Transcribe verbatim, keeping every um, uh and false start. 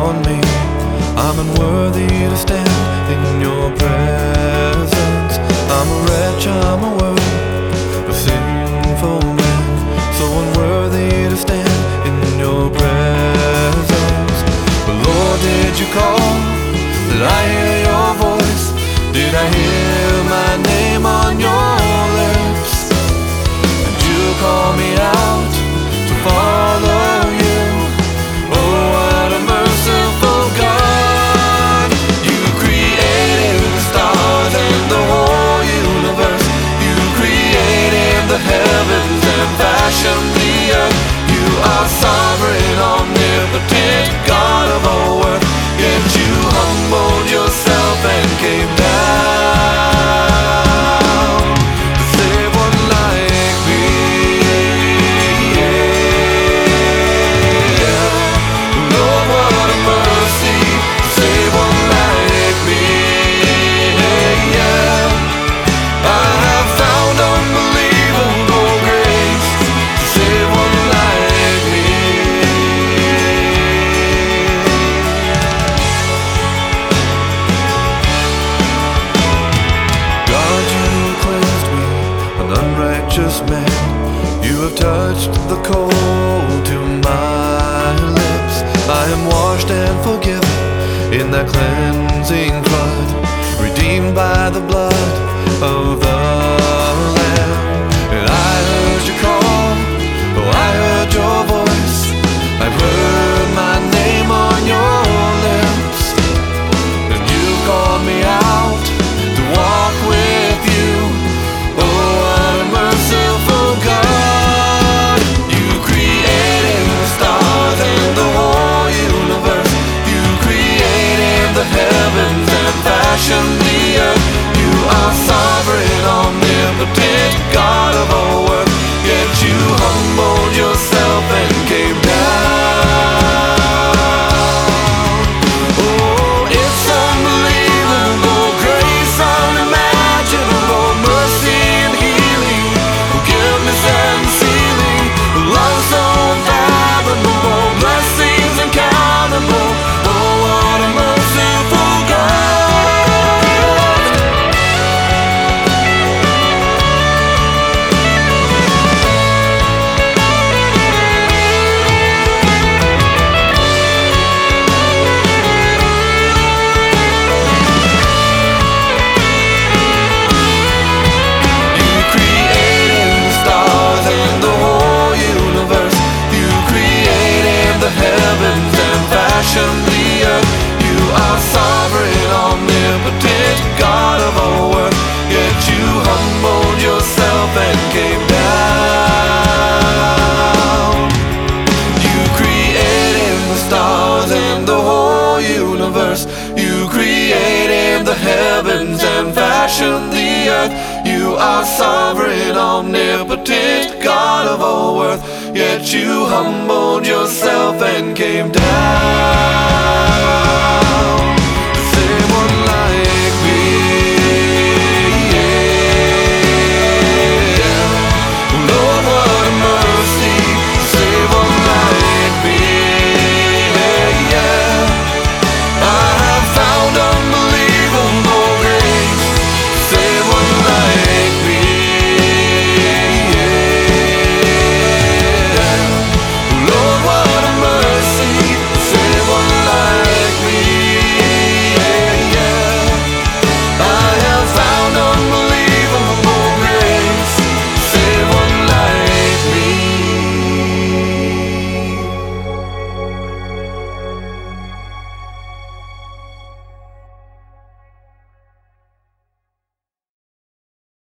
on me. I'm unworthy to stand in your presence. I'm a wretch, I'm a worm, a sinful man, so unworthy to stand in your presence. But Lord, did you call? Did I hear your voice? Did I hear my name on your lips? And you call me out to follow you. Oh, what a merciful God. You created the stars and the whole universe. You created the heavens and fashioned the earth. You are sovereign, omnipotent, God of all earth. Yet you humbled yourself and came down to save one like me. Yeah. Lord, what a mercy to save one like me. Yeah. I have found unbelievable grace to save one like me. God, you cleansed me, an unrighteous man. You have touched the coal to my lips. I am washed and forgiven in that cleansing flood, redeemed by the blood of the Lamb. And I heard you call, oh, I heard your voice. I've heard my name on your lips. And you called me out to walk with you. Oh, what a merciful God. You created the stars and the whole universe. You created the heavens and fashioned the earth. You are sovereign, omnipotent, God of all earth. Yet you humbled yourself and came down. Oh, it's unbelievable grace, unimaginable mercy and healing, forgiveness and sealing, love so unfathomable, blessings uncountable. Oh, what a merciful God. You created the stars and the whole universe. You created the heavens and fashioned the earth. You are sovereign, omnipotent, God of all earth. Yet you humbled yourself and came down. You created the stars and the whole universe. You created the heavens and fashioned the earth. You are sovereign, omnipotent, God of all earth. Yet you humbled yourself and came down.